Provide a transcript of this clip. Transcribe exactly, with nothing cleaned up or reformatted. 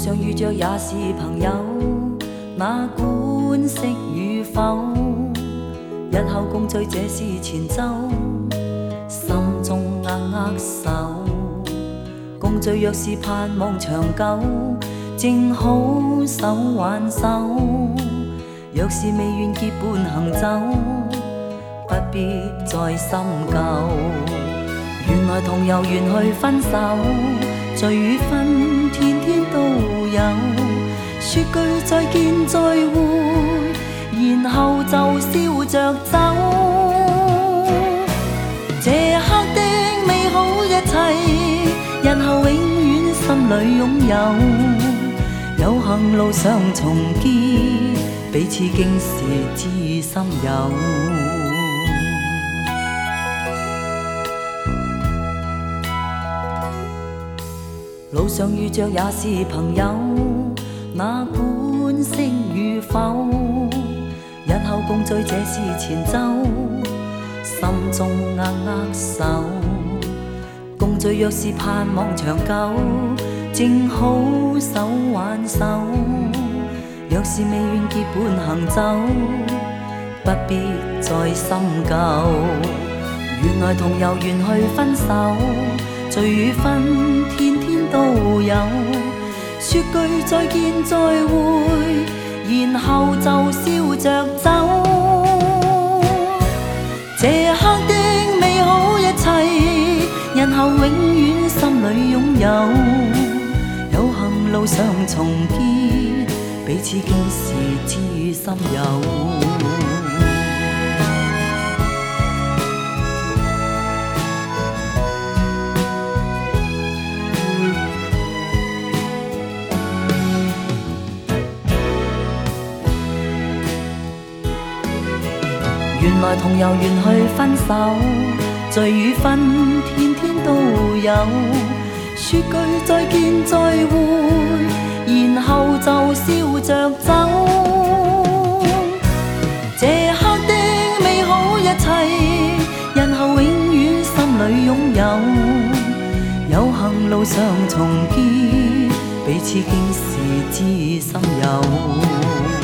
上遇着也是朋友，哪管识与否？日後共聚這是前奏，心中握握手。共聚若是盼望長久，正好手挽手。若是未願結伴行走，不必再深究。原來同遊緣去分手，聚與分天天都有。說句再見再會，然後就笑着走。這刻的美好一切，日後永遠心裏擁有。有幸路上重見，彼此竟是知心友。路上遇着也是朋友，哪管識與否？日後共聚這是前奏，心中握握手。共聚若是盼望長久，正好手挽手。若是未願結伴行走，不必再深究。原來同遊緣去分手，聚與分天天都有。說句再見再會，然後就笑着走。這刻的美好一切，日後永遠心裏擁有。有幸路上重見，彼此竟是知心友。原來同遊緣去分手，聚與分天天都有。說句再見再會，然後就笑着走。這刻的美好一切，日後永遠心裏擁有。有幸路上重見，彼此竟是知心友。